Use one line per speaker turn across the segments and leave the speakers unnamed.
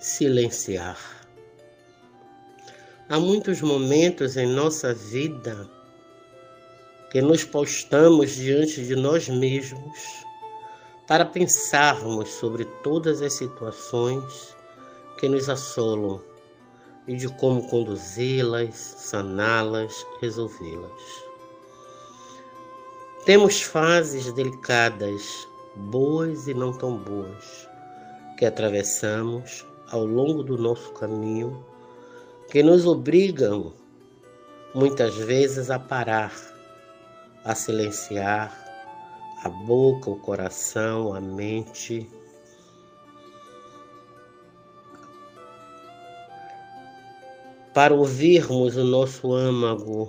silenciar. Há muitos momentos em nossa vida que nos postamos diante de nós mesmos para pensarmos sobre todas as situações que nos assolam e de como conduzi-las, saná-las, resolvê-las. Temos fases delicadas, boas e não tão boas, que atravessamos ao longo do nosso caminho, que nos obrigam muitas vezes a parar, a silenciar a boca, o coração, a mente, para ouvirmos o nosso âmago,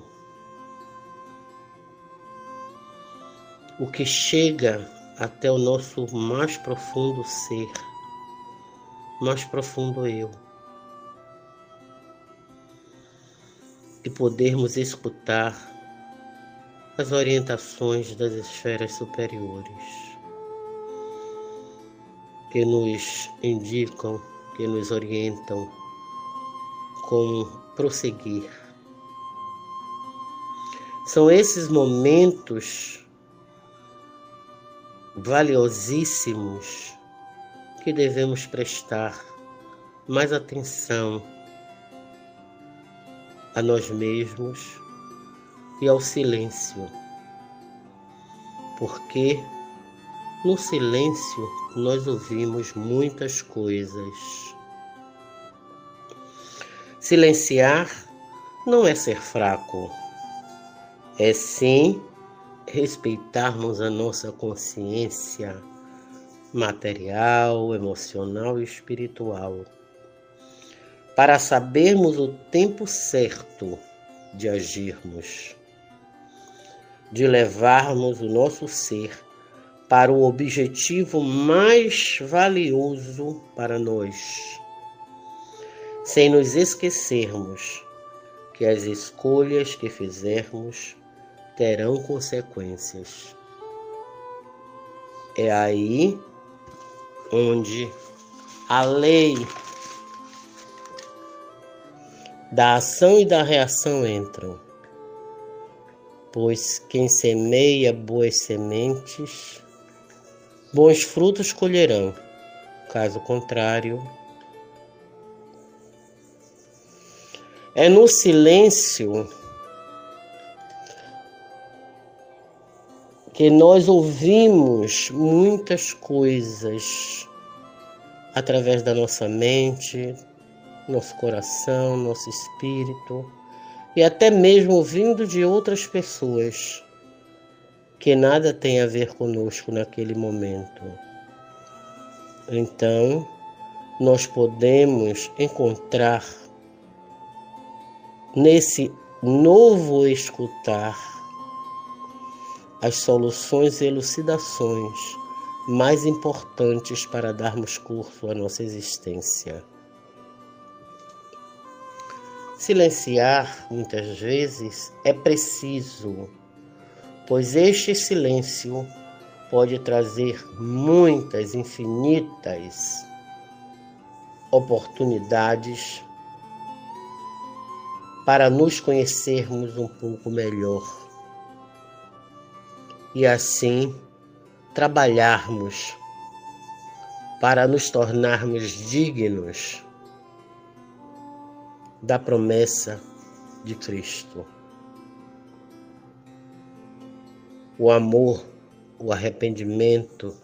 o que chega até o nosso mais profundo ser, mais profundo eu, e podermos escutar as orientações das esferas superiores, que nos indicam, que nos orientam como prosseguir. São esses momentos valiosíssimos que devemos prestar mais atenção a nós mesmos e ao silêncio, porque no silêncio nós ouvimos muitas coisas. Silenciar não é ser fraco, é sim respeitarmos a nossa consciência material, emocional e espiritual, para sabermos o tempo certo de agirmos, de levarmos o nosso ser para o objetivo mais valioso para nós, sem nos esquecermos que as escolhas que fizermos terão consequências. É aí onde a lei da ação e da reação entram, pois quem semeia boas sementes, bons frutos colherão. Caso contrário, é no silêncio que nós ouvimos muitas coisas através da nossa mente, nosso coração, nosso espírito, e até mesmo ouvindo de outras pessoas que nada tem a ver conosco naquele momento. Então, nós podemos encontrar nesse novo escutar as soluções e elucidações mais importantes para darmos curso à nossa existência. Silenciar, muitas vezes, é preciso, pois este silêncio pode trazer muitas, infinitas oportunidades para nos conhecermos um pouco melhor e assim trabalharmos para nos tornarmos dignos da promessa de Cristo. O amor, o arrependimento,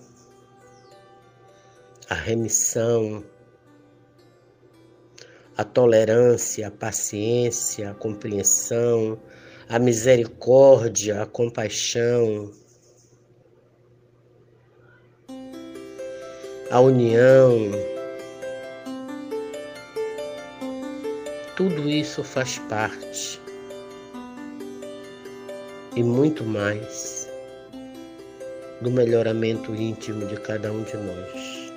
a remissão, a tolerância, a paciência, a compreensão, a misericórdia, a compaixão, a união, tudo isso faz parte e muito mais do melhoramento íntimo de cada um de nós.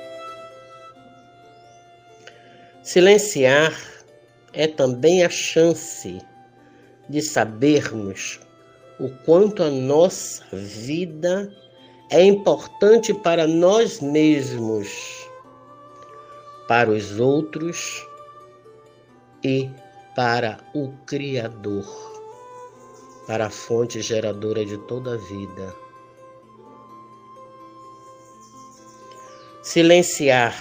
Silenciar é também a chance de sabermos o quanto a nossa vida é importante para nós mesmos, para os outros e para o Criador, para a fonte geradora de toda a vida. Silenciar,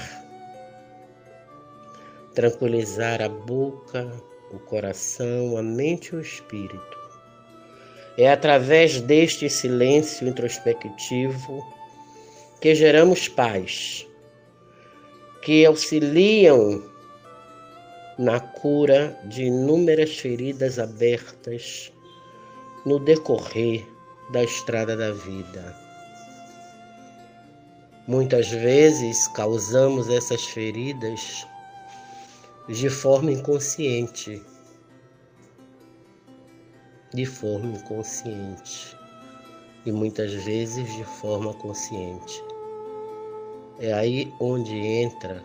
tranquilizar a boca, o coração, a mente e o espírito. É através deste silêncio introspectivo que geramos paz, que auxiliam na cura de inúmeras feridas abertas no decorrer da estrada da vida. Muitas vezes causamos essas feridas de forma inconsciente. E muitas vezes de forma consciente. É aí onde entra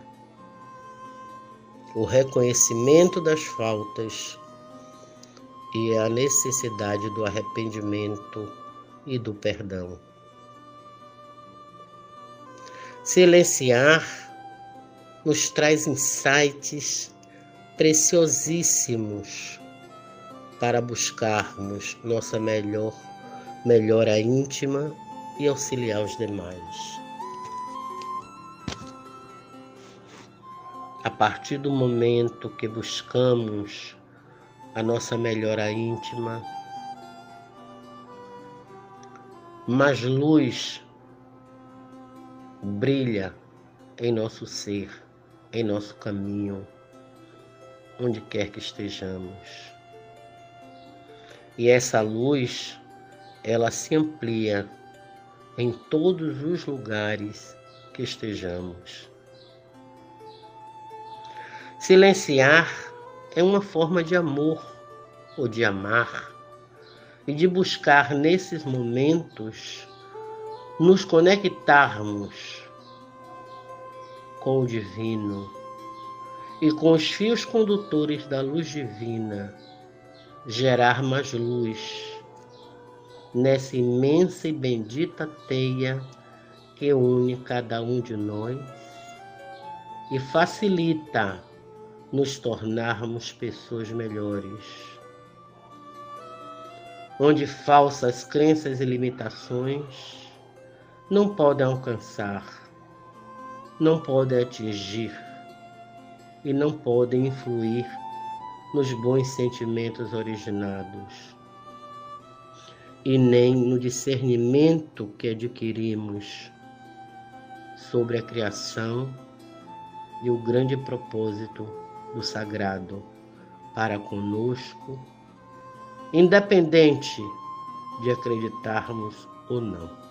o reconhecimento das faltas e a necessidade do arrependimento e do perdão. Silenciar nos traz insights preciosíssimos para buscarmos nossa melhora íntima e auxiliar os demais. A partir do momento que buscamos a nossa melhora íntima, mais luz brilha em nosso ser, em nosso caminho, onde quer que estejamos. E essa luz, ela se amplia em todos os lugares que estejamos. Silenciar é uma forma de amor ou de amar e de buscar nesses momentos nos conectarmos com o divino e com os fios condutores da luz divina, gerar mais luz nessa imensa e bendita teia que une cada um de nós e facilita nos tornarmos pessoas melhores, onde falsas crenças e limitações não podem alcançar, não podem atingir e não podem influir nos bons sentimentos originados e nem no discernimento que adquirimos sobre a criação e o grande propósito do sagrado para conosco, independente de acreditarmos ou não.